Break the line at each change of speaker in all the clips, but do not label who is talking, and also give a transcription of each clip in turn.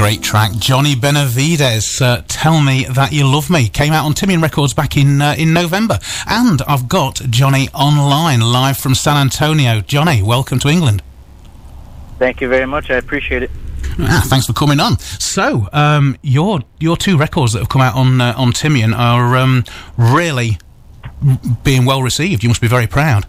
great track. Johnny Benavides, Tell Me That You Love Me, came out on Timian Records back in November. And I've got Johnny online, live from San Antonio. Johnny, welcome to England.
Thank you very much. I appreciate it.
Thanks for coming on. So, your two records that have come out on Timian are really being well received. You must be very proud.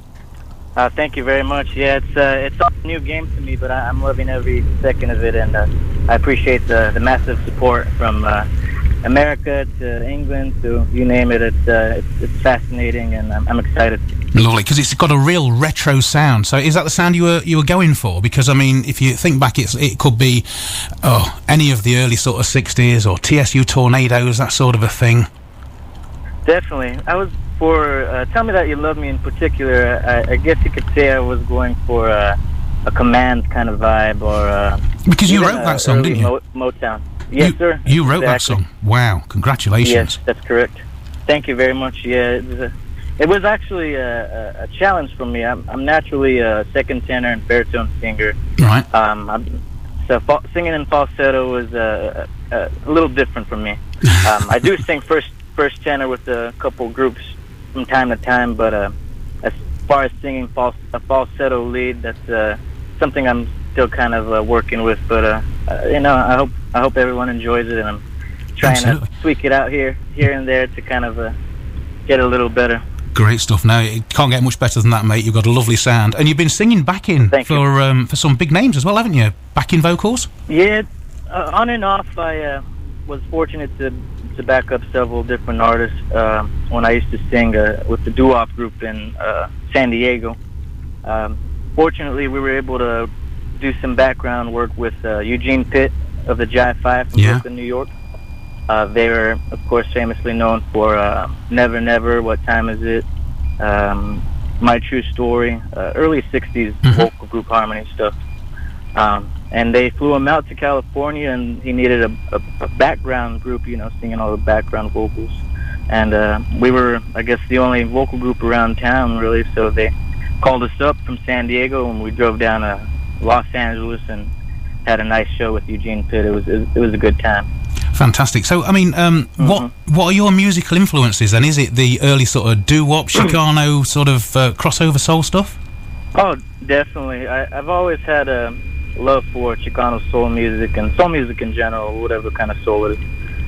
Thank you very much. Yeah, it's a new game to me, but I'm loving every second of it, and I appreciate the massive support from America to England to you name it. It's fascinating, and I'm excited.
Lovely, because it's got a real retro sound. So is that the sound you were going for? Because I mean, if you think back, it could be any of the early sort of 60s or TSU Tornadoes, that sort of a thing.
Definitely, I was for Tell Me That You Love Me in particular. I guess you could say I was going for a Command kind of vibe, or
because you wrote that song, didn't you?
Motown. Yes, sir.
You wrote that song. Wow, congratulations.
Yes, that's correct. Thank you very much. Yeah, it was actually a challenge for me. I'm naturally a second tenor and baritone singer.
Right.
So singing in falsetto was a little different for me. I do sing first tenor with a couple groups from time to time, but as far as singing a falsetto lead, that's something I'm still kind of working with. But I hope everyone enjoys it, and I'm trying to tweak it out here and there to kind of get a little better.
Great stuff. No, it can't get much better than that, mate. You've got a lovely sound, and you've been singing backing for some big names as well, haven't you? Backing vocals.
Yeah, on and off. I was fortunate to back up several different artists when I used to sing with the doo-wop group in San Diego. Fortunately, we were able to do some background work with Eugene Pitt of the Jive Five from Brooklyn, New York. They were, of course, famously known for Never Never, What Time Is It, My True Story, early 60s vocal group harmony stuff. And they flew him out to California, and he needed a background group, singing all the background vocals. And we were, I guess, the only vocal group around town, really, so they called us up from San Diego, and we drove down to Los Angeles and had a nice show with Eugene Pitt. It was a good time.
Fantastic. So, I mean, what are your musical influences then? Is it the early sort of doo-wop, Chicano sort of crossover soul stuff? Oh,
definitely. I've always had a love for Chicano soul music and soul music in general, whatever kind of soul it is.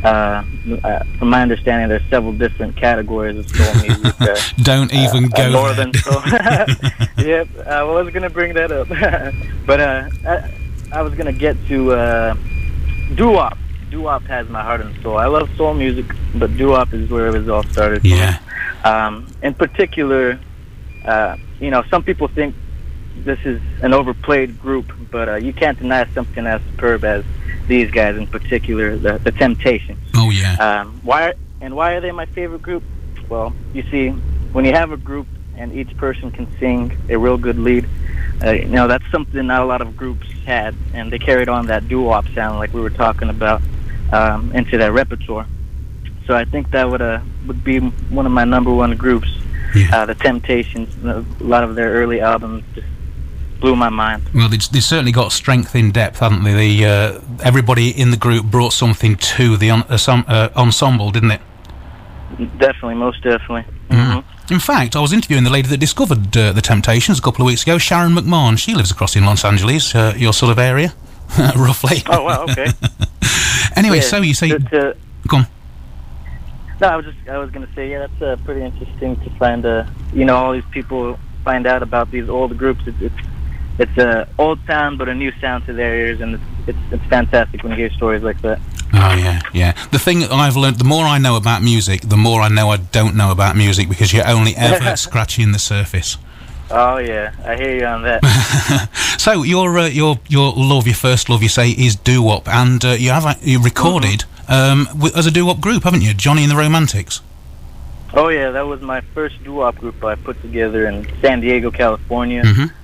From my understanding, there's several different categories of soul music.
Don't even go
northern soul. Yep, I was going to bring that up. But I was going to get to doo-wop. Doo-wop has my heart and soul. I love soul music, but doo-wop is where it was all started.
Yeah.
In particular, some people think this is an overplayed group, but you can't deny something as superb as these guys, in particular, the Temptations.
Oh, yeah.
Why are they my favorite group? Well, you see, when you have a group and each person can sing a real good lead, that's something not a lot of groups had, and they carried on that doo-wop sound like we were talking about into their repertoire. So I think that would be one of my number one groups.
Yeah.
The Temptations. A lot of their early albums just blew my mind.
Well, they certainly got strength in depth, haven't they? Everybody in the group brought something to the ensemble, didn't it?
Definitely, most definitely.
In fact, I was interviewing the lady that discovered the Temptations a couple of weeks ago, Sharon McMahon. She lives across in Los Angeles, your sort of area, roughly.
Oh, wow, okay.
Anyway, so you say... Go on.
No, I was going to say, that's pretty interesting to find, all these people find out about these old groups. It's a old sound, but a new sound to their ears, and it's fantastic when you hear stories like that.
Oh, yeah. The thing I've learned, the more I know about music, the more I know I don't know about music, because you're only ever scratching the surface.
Oh, yeah, I hear you on that.
So, your love, your first love, you say, is doo-wop, and you recorded as a doo-wop group, haven't you? Johnny and the Romantics.
Oh, yeah, that was my first doo-wop group I put together in San Diego, California.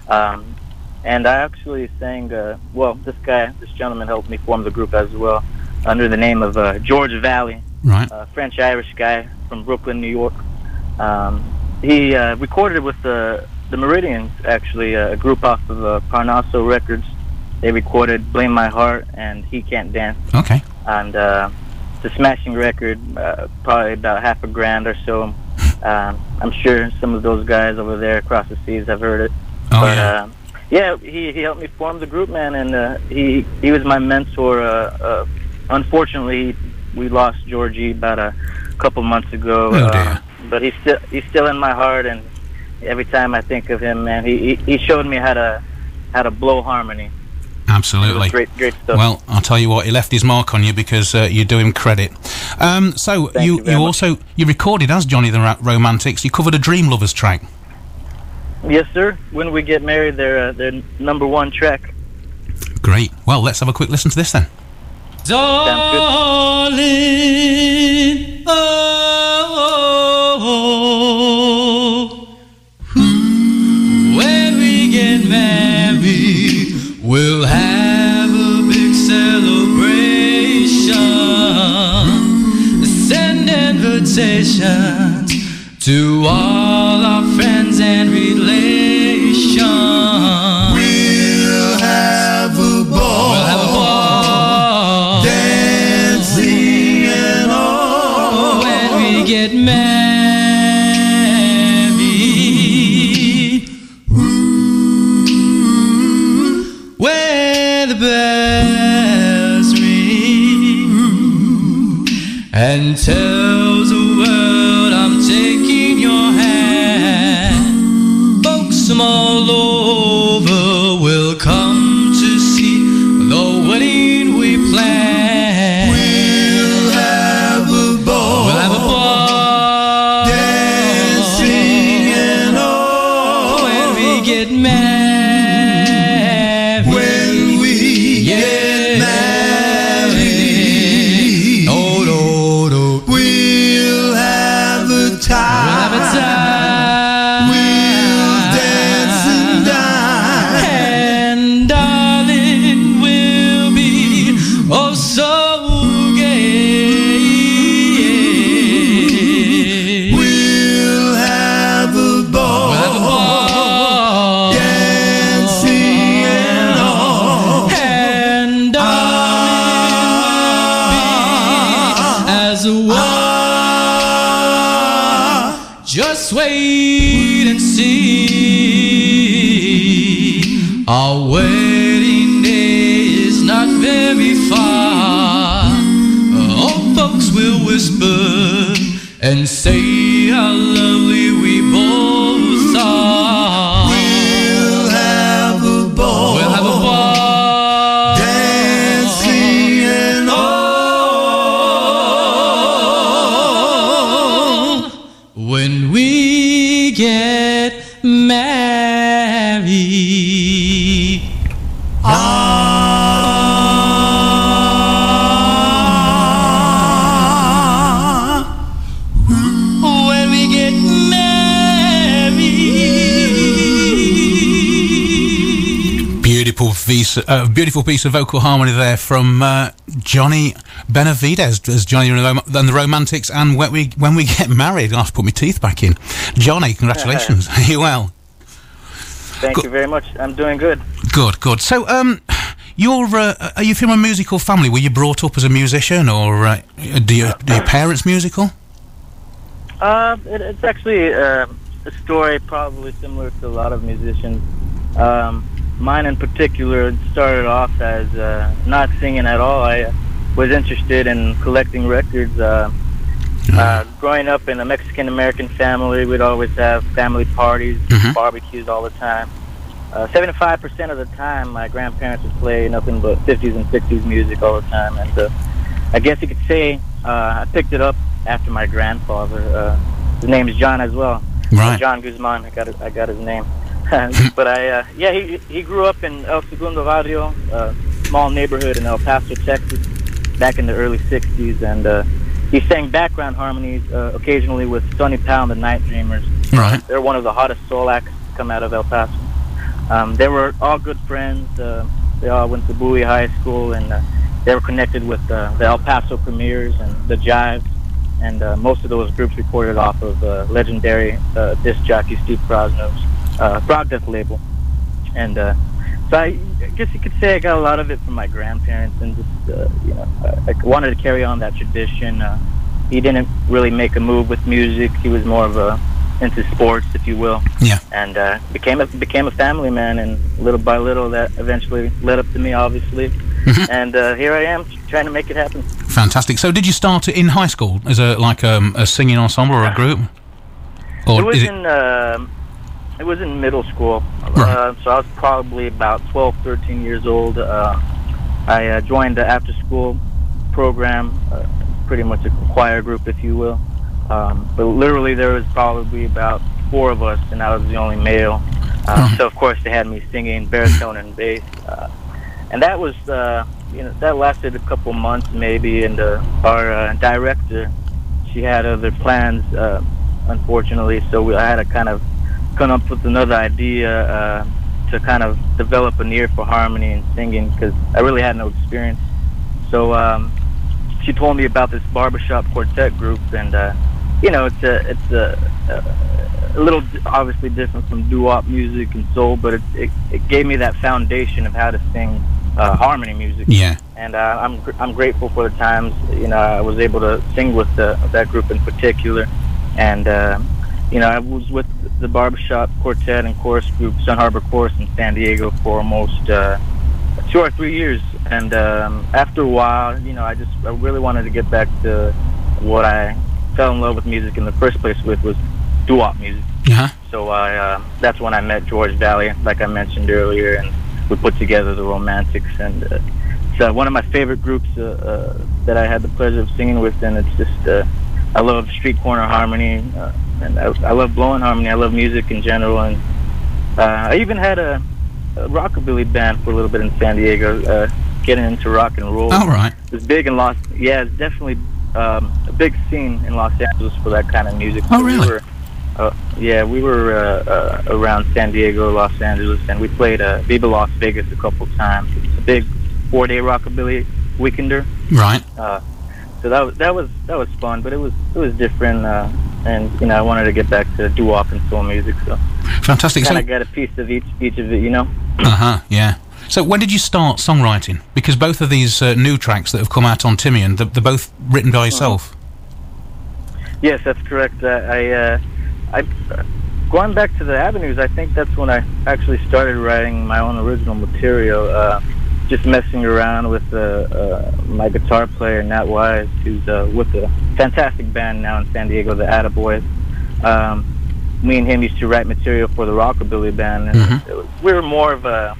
And I actually sang, this gentleman helped me form the group as well, under the name of George Valley,
right?
French-Irish guy from Brooklyn, New York. He recorded with the Meridians, actually, a group off of Parnaso Records, they recorded "Blame My Heart" and "He Can't Dance."
Okay.
And it's a smashing record, probably about $1,000 or so. I'm sure some of those guys over there across the seas have heard it.
Oh,
but,
yeah.
Yeah, he helped me form the group, man, and he was my mentor. Unfortunately, we lost Georgie about a couple months ago.
Oh, dear.
But he's still in my heart, and every time I think of him, man, he showed me how to blow harmony.
Absolutely.
Great stuff.
Well, I'll tell you what, he left his mark on you because you do him credit. So
Thank you very much.
you recorded as Johnny the Romantics. You covered a Dream Lovers track.
Yes, sir. When We Get Married, their #1 track.
Great. Well, let's have a quick listen to this then.
Darling, oh, when we get married, we'll have a big celebration. Send invitations to all our friends and relations.
We'll have a ball.
We'll have a ball.
Dancing and all.
When we get married. Where the bells ring and tells the world I'm taking your hand. Folks from all over will come to see the wedding we planned.
We'll have a ball.
We'll have a ball.
Dancing and all.
When we get married.
When we get married.
Oh, no, no.
We'll have a time.
We'll have a time.
We'll dance and dine.
And darling, we'll be oh so gay.
We'll have a ball.
We'll have a ball.
Dancing and all.
And darling, as one. Just wait and see. Our wedding day is not very far. Old folks will whisper and say how lovely we both are.
We'll have a ball.
We'll have a ball.
Dancing and all.
When we get married. When we get married.
Beautiful piece of vocal harmony there from Johnny Benavides as Johnny and the Romantics, and when we get married. I have to put my teeth back in. Johnny, congratulations. Are you well?
Thank you very much. I'm doing good.
Good. So, are you from a musical family? Were you brought up as a musician, or do your parents musical?
It's actually a story probably similar to a lot of musicians. Mine in particular started off as not singing at all. I was interested in collecting records. Growing up in a Mexican-American family, we'd always have family parties, barbecues all the time. 75% of the time, my grandparents would play nothing but 50s and 60s music all the time. And I guess you could say I picked it up after my grandfather. His name is John as well.
Right.
John Guzman. I got his name. But he grew up in El Segundo Barrio, a small neighborhood in El Paso, Texas, back in the early 60s, and he sang background harmonies occasionally with Sonny Powell and the Night Dreamers.
Right.
They're one of the hottest soul acts to come out of El Paso. They were all good friends. They all went to Bowie High School, and they were connected with the El Paso Premiers and the Jives, and most of those groups recorded off of legendary disc jockey Steve Krasno's Frog Death label. And So I guess you could say I got a lot of it from my grandparents, and just I wanted to carry on that tradition. He didn't really make a move with music. He was more of into sports, if you will.
Yeah.
And became a family man, and little by little that eventually led up to me, obviously.
Mm-hmm.
And here I am trying to make it happen.
Fantastic. So did you start in high school as a singing ensemble or a group? Or
it was in middle school.
Right.
So I was probably about 12, 13 years old. I joined the after-school program, pretty much a choir group, if you will. But literally there was probably about 4 of us, and I was the only male. So of course they had me singing baritone and bass. And that was, that lasted a couple months maybe, and our director, she had other plans, unfortunately, so I had to kind of come up with another idea to kind of develop an ear for harmony and singing, because I really had no experience. So she told me about this barbershop quartet group, and it's a little obviously different from doo-wop music and soul, but it gave me that foundation of how to sing harmony music.
Yeah.
And I'm grateful for the times I was able to sing with that group in particular, and I was with the barbershop quartet and chorus group Sun Harbor Chorus in San Diego for almost 2 or 3 years, and after a while, I really wanted to get back to what I fell in love with music in the first place with, was doo-wop music.
Uh-huh.
So that's when I met George Valley, like I mentioned earlier, and we put together the Romantics, and it's one of my favorite groups that I had the pleasure of singing with, and it's just I love street corner harmony, and I love blowing harmony. I love music in general, and I even had a rockabilly band for a little bit in San Diego, getting into rock and roll.
Oh, right.
It was big in it's definitely a big scene in Los Angeles for that kind of music.
Oh, really?
We were around San Diego, Los Angeles, and we played Viva Las Vegas a couple times. It's a big 4-day rockabilly weekender.
Right.
So that was fun, but it was different, and I wanted to get back to doo-wop and soul music. So
fantastic.
Kind of got a piece of each of it,
Yeah. So when did you start songwriting? Because both of these new tracks that have come out on Timian, they're both written by yourself.
Yes, that's correct. I going back to the Avenues, I think that's when I actually started writing my own original material. Just messing around with my guitar player, Nat Wise, who's with a fantastic band now in San Diego, the Attaboys. Me and him used to write material for the rockabilly band, and we were more of a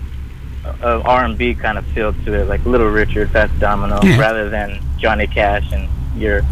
R&B kind of feel to it, like Little Richard, Fats Domino, rather than Johnny Cash and your,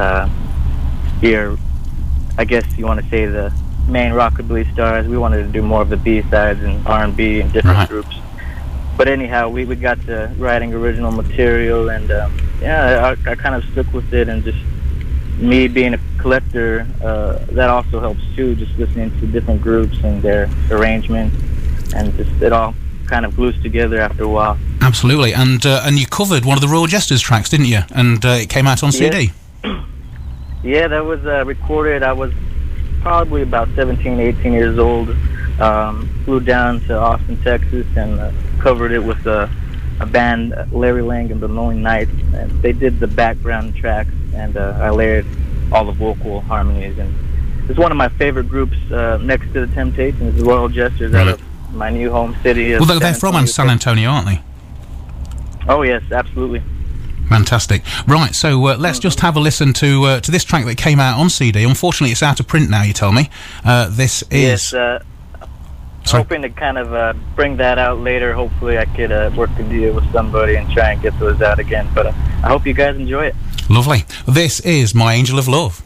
I guess you want to say, the main rockabilly stars. We wanted to do more of the B-sides and R&B and different groups. But anyhow, we got to writing original material, and I kind of stuck with it, and just me being a collector, that also helps too, just listening to different groups and their arrangements, and just it all kind of glues together after a while.
Absolutely. And you covered one of the Royal Jesters tracks, didn't you? And it came out on CD.
Yeah, that was recorded. I was probably about 17, 18 years old. Flew down to Austin, Texas, and covered it with a band, Larry Lang and the Lonely Knights, and they did the background tracks, and I layered all the vocal harmonies. And it's one of my favorite groups, next to the Temptations, the Royal Jesters, out of my new home city.
Well, they're from San Antonio, aren't they?
Oh yes, absolutely.
Fantastic. Right, so let's just have a listen to this track that came out on CD. Unfortunately, it's out of print now, you tell me. This is...
Yes, hoping to kind of bring that out later. Hopefully I could work a deal with somebody and try and get those out again. But I hope you guys enjoy it.
Lovely. This is My Angel of Love.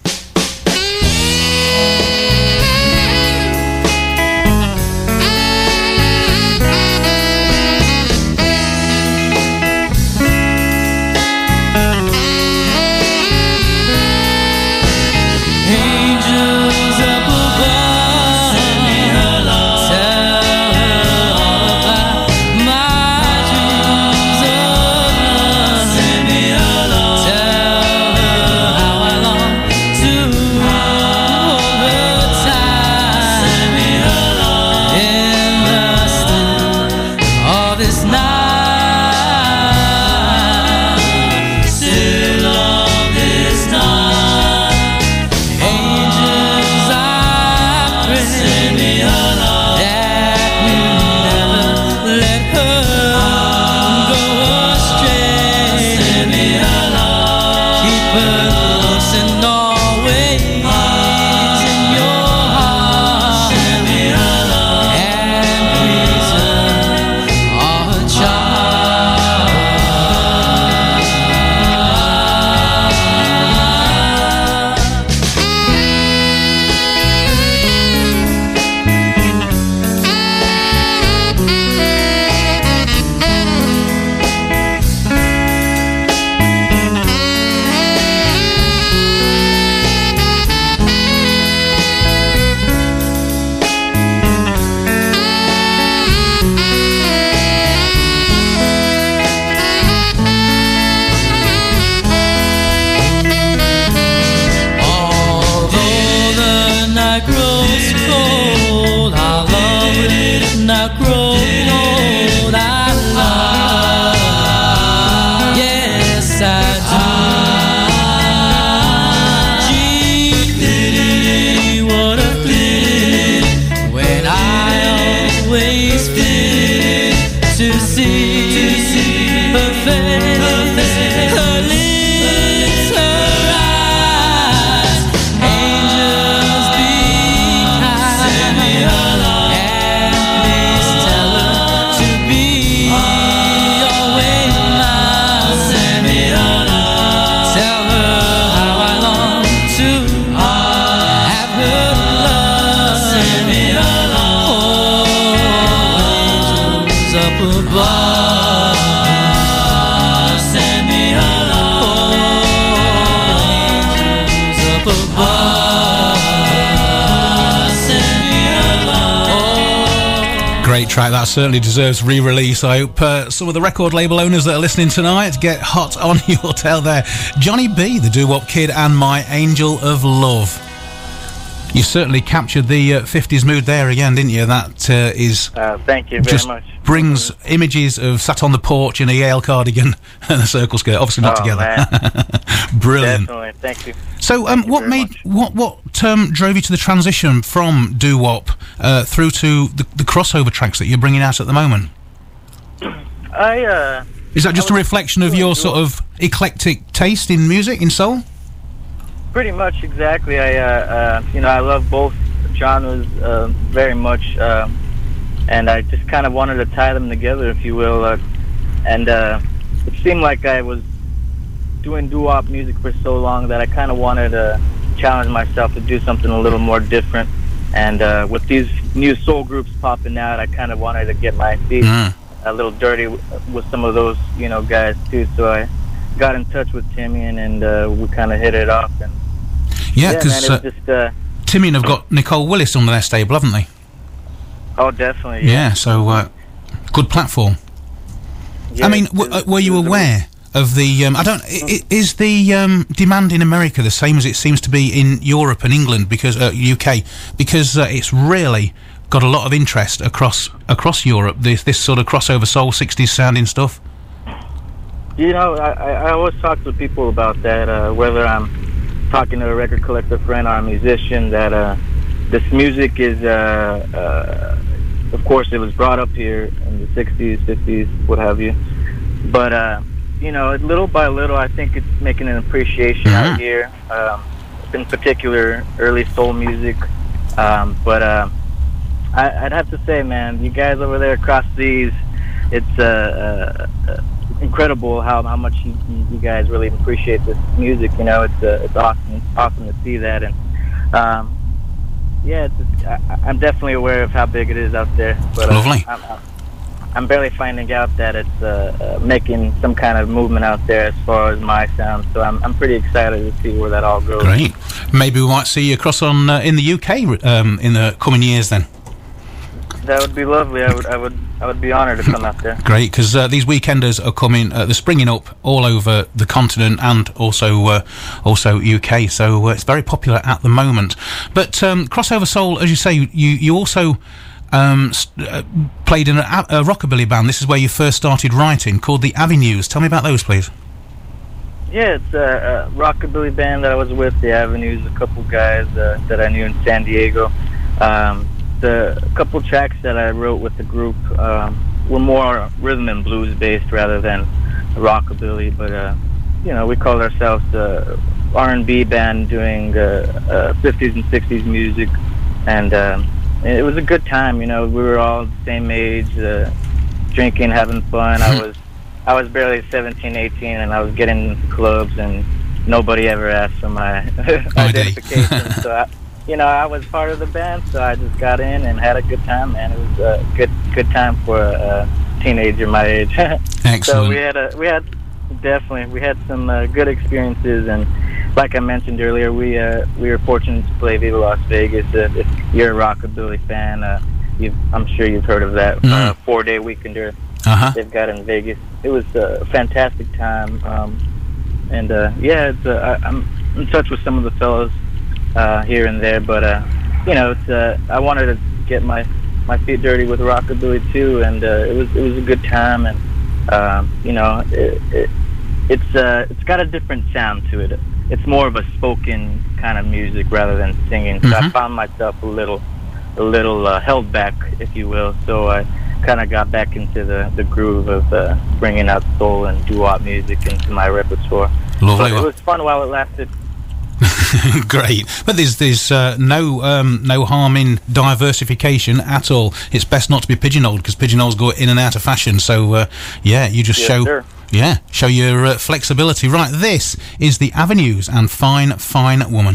Tell her how I long purpose and always in your heart and reason are a child. Although the night grows cold, our love will not grow old. I love, yes I do. Gee, what a thrill when I always feel to see her face, her lips, her eyes. Angels be kind, and please tell her to be always mine. Tell her how I long to have her love. Oh, angels up above. Send me her love. Angels up above. Send me her love.
Great track. That certainly deserves re-release. I hope some of the record label owners that are listening tonight get hot on your tail there. Johnny B, the Doo-Wop Kid, and My Angel of Love. You certainly captured the 50s mood there again, didn't you? That is
Thank you very
just
much.
brings images of sat on the porch in a Yale cardigan and a circle skirt. Obviously not
Oh,
together.
man.
Brilliant.
Definitely. Thank you.
So,
Thank you
what
very
made
much.
what drove you to the transition from doo-wop through to the crossover tracks that you're bringing out at the moment? Is that just a reflection of
doing
your
doo-wop.
sort of eclectic taste in music, in soul?
Pretty much, exactly. I love both genres very much, and I just kind of wanted to tie them together, if you will. And it seemed like I was doing doo-wop music for so long that I kind of wanted to challenge myself to do something a little more different. And with these new soul groups popping out, I kind of wanted to get my feet a little dirty with some of those, guys too. So I got in touch with Timmy, and we kind of hit it off. And
Yeah,
man,
because
it was just
Timian have got Nicole Willis under their stable, haven't they?
oh, definitely.
Yeah, so good platform.
Yeah,
I mean,
it was-
were you
it was
aware of the? Is the demand in America the same as it seems to be in Europe and England, because UK? Because it's really got a lot of interest across Europe. This sort of crossover soul 60s sounding stuff.
I always talk to people about that, whether I'm talking to a record collector friend or a musician, that this music is, of course, it was brought up here in the 60s, 50s, what have you. But, little by little, I think it's making an appreciation out here, in particular, early soul music. But I'd have to say, man, you guys over there across seas, it's incredible how much you guys really appreciate this music. It's awesome to see that. And I'm definitely aware of how big it is out there. But
Lovely.
I'm barely finding out that it's making some kind of movement out there as far as my sound. So I'm pretty excited to see where that all goes.
Great. Maybe we might see you across on in the UK in the coming years then.
That would be lovely. I would be honored to come out there.
Great, because these weekenders are coming. They're springing up all over the continent and also UK. So it's very popular at the moment. But crossover soul, as you say, you also played in a rockabilly band. This is where you first started writing, called the Avenues. Tell me about those, please.
Yeah, it's a rockabilly band that I was with, the Avenues, a couple guys that I knew in San Diego. The couple tracks that I wrote with the group were more rhythm and blues based rather than rockabilly, but we called ourselves the R&B band doing 50s and 60s music, and it was a good time. We were all the same age, drinking, having fun. I was barely 17, 18, and I was getting into clubs, and nobody ever asked for my identification. So I was part of the band, so I just got in and had a good time, man. It was a good time for a teenager my age.
Excellent.
So we had some good experiences, and like I mentioned earlier, we were fortunate to play Viva Las Vegas. If you're a rockabilly fan, I'm sure you've heard of that 4-day weekender they've got in Vegas. It was a fantastic time, and I'm in touch with some of the fellows here and there, but I wanted to get my feet dirty with rockabilly too, and it was a good time, and it's got a different sound to it. It's more of a spoken kind of music rather than singing. So I found myself a little held back, if you will. So I kind of got back into the groove of bringing out soul and doo-wop music into my repertoire.
Lovely.
But it was fun while it lasted.
Great, but there's no harm in diversification at all. It's best not to be pigeonholed, because pigeonholes go in and out of fashion. So you just show your flexibility. Right, this is the Avenues and Fine Fine Woman.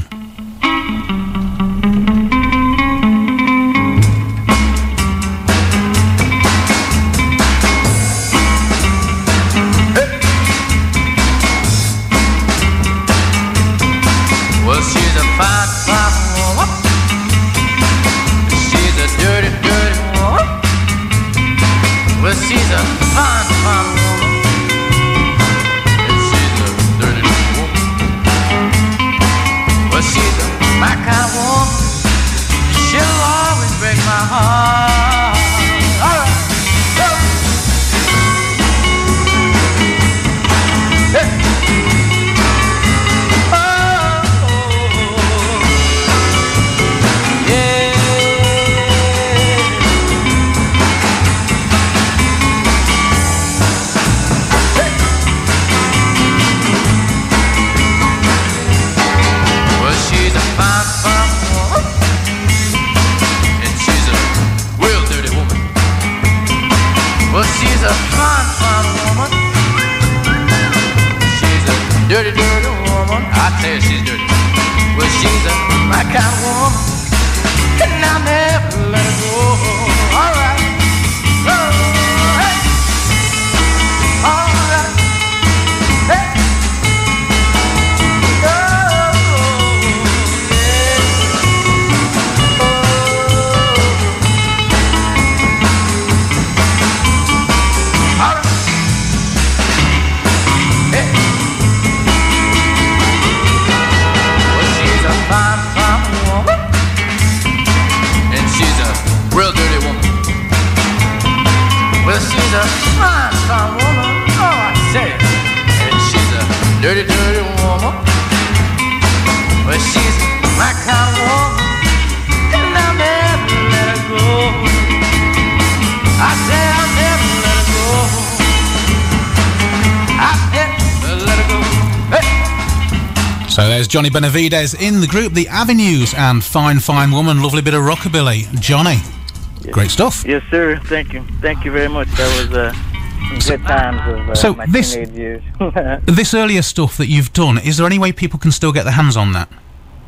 So there's Johnny Benavides in the group, The Avenues, and Fine Fine Woman, lovely bit of rockabilly. Johnny, great stuff.
Yes, sir. Thank you very much. That was some good times of my teenage years.
This earlier stuff that you've done, is there any way people can still get their hands on that?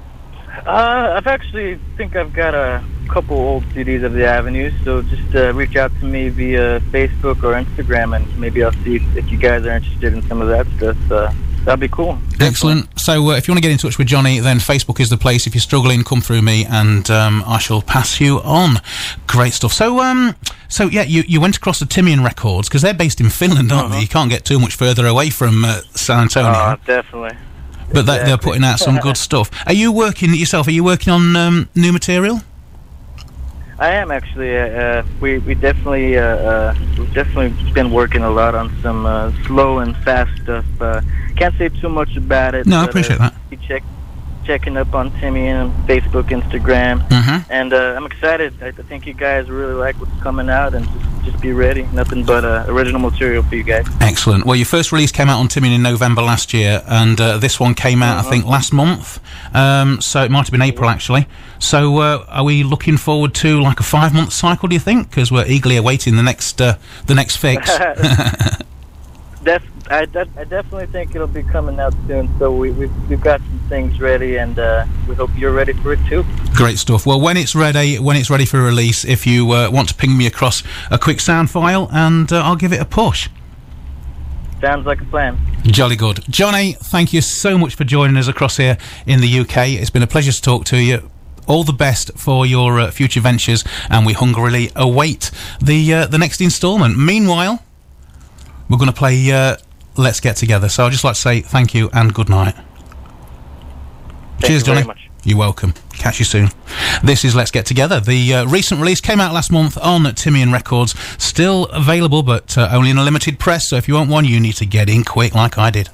I've actually think I've got a couple old CDs of The Avenues, so just reach out to me via Facebook or Instagram, and maybe I'll see if you guys are interested in some of that stuff. That'd be cool.
Excellent. So if you want to get in touch with Johnny, then Facebook is the place. If you're struggling, come through me, and I shall pass you on. Great stuff. So yeah, you went across to Timian Records, because they're based in Finland, aren't they? You can't get too much further away from San Antonio.
Oh, definitely.
But they're putting out some good stuff. Are you working yourself? Are you working on new material?
I am actually. We've definitely been working a lot on some slow and fast stuff. Can't say too much about it.
No, I appreciate that.
You check checking up on Timmy on Facebook, Instagram,
Mm-hmm.
and I'm excited. I think you guys really like what's coming out, and just be ready. Nothing but original material for you guys.
Excellent. Well, your first release came out on Timmy in November last year, and this one came out, I think, last month. So it might have been April, actually. So are we looking forward to like a 5-month cycle, do you think? Because we're eagerly awaiting the next fix.
I definitely think it'll be coming out soon. So we've got some things ready, and we hope you're ready for it too.
Great stuff. Well, when it's ready for release, if you want to ping me across a quick sound file, and I'll give it a push.
Sounds like a plan.
Jolly good. Johnny, thank you so much for joining us across here in the UK. It's been a pleasure to talk to you. All the best for your future ventures, and we hungrily await the next instalment. Meanwhile, we're going to play Let's Get Together. So I'd just like to say thank you and good night. Cheers, Johnny.
Very much.
You're welcome. Catch you soon. This is Let's Get Together. The recent release came out last month on Timian Records. Still available, but only in a limited press. So if you want one, you need to get in quick like I did.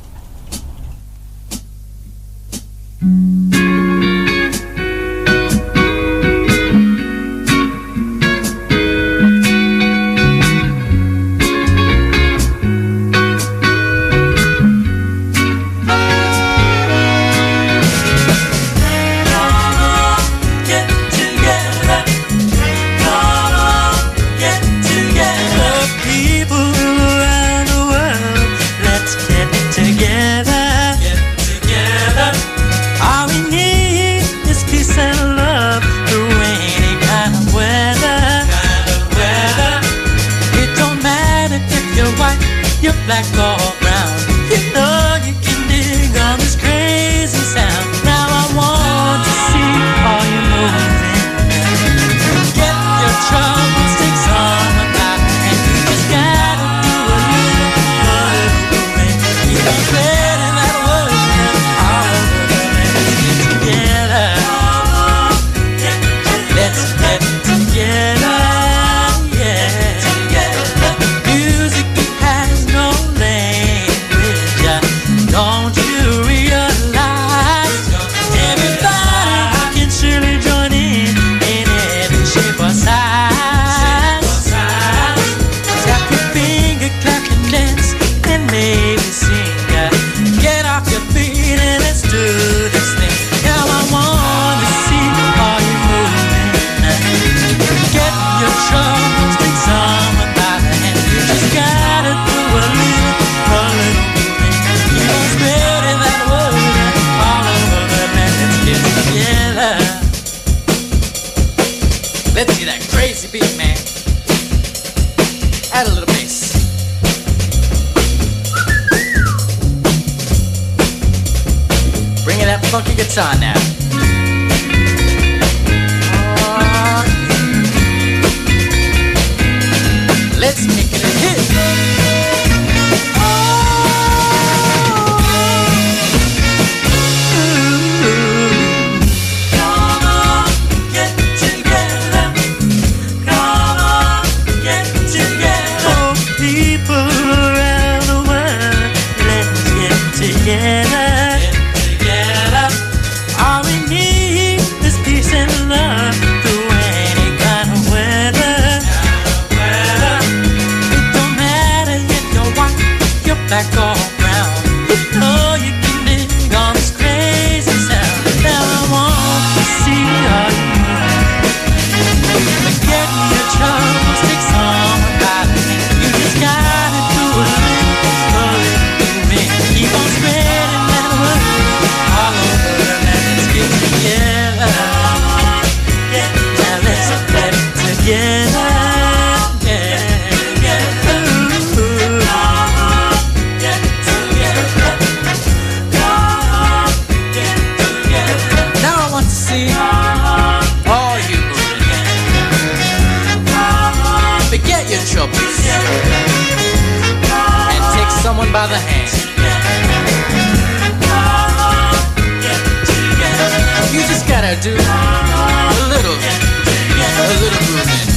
Black or brown, you know you can dig on this crazy sound. Now I want to see all you moving. Get your troubles, take some about, and you just gotta do a little moving. You can spread that word all over the land. Let's get together. Let's hear that crazy beat, man. Add a little bass. Bring in that funky guitar now. Let's make it a hit. Black or brown, you know you can dig on this crazy sound. Now I want to see all you moving. Forget your troubles, take some about it. You just gotta do a little moving. Keep on spreading that word all over the land. Let's get together. Now let's get together. Forget your troubles and take someone by the hand. You just gotta do a little movement.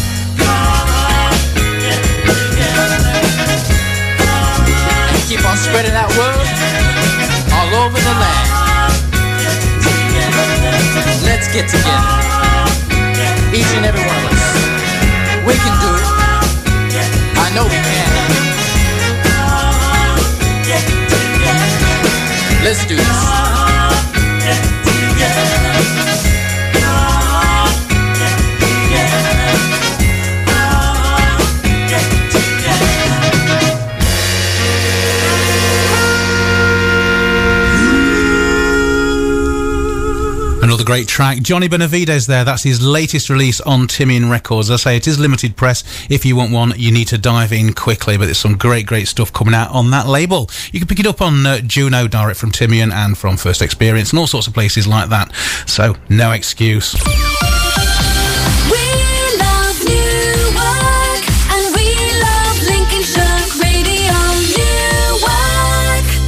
And keep on spreading that word all over the land. get together. Each and every one of us. We can do it. I know we can. Let's do this.
Another great track. Johnny Benavides there. That's his latest release on Timian Records. As I say, it is limited press. If you want one, you need to dive in quickly. But there's some great stuff coming out on that label. You can pick it up on Juno, direct from Timian and from First Experience and all sorts of places like that. So, no excuse.